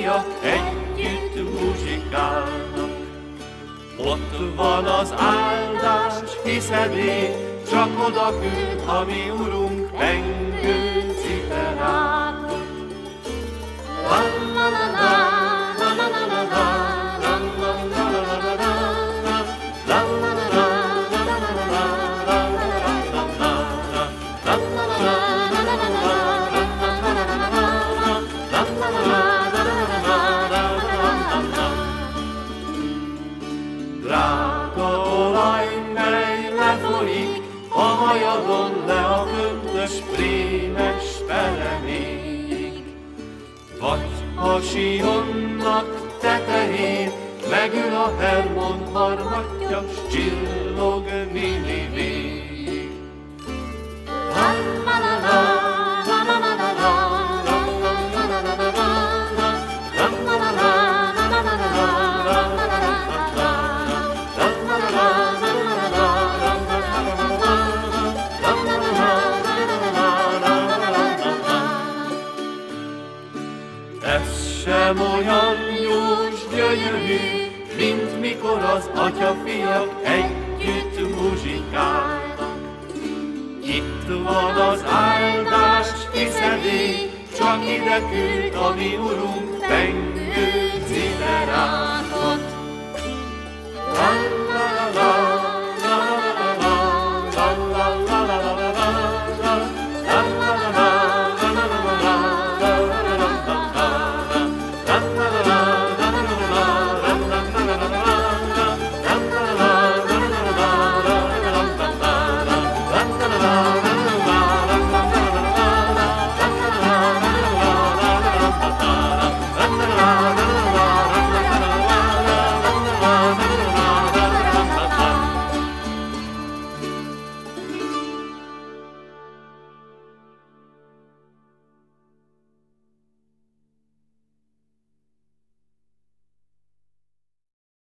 fiak együtt muzsikálnak. Ott van az áldás, hiszed én, csak oda küld a mi Urunk pengő citerátot. Drága olaj, mely lefolyik a hajadon le a köntös prémes pereméig. Vagy a Sionnak tetején megül a Hermon harmatja, s csillog Ninivéig. Ez sem olyan jó s gyönyörű, mint mikor az atya-fiak együtt muzsikálnak. Itt van az áldás, hiszed én, csak ide küld a mi Urunk pengő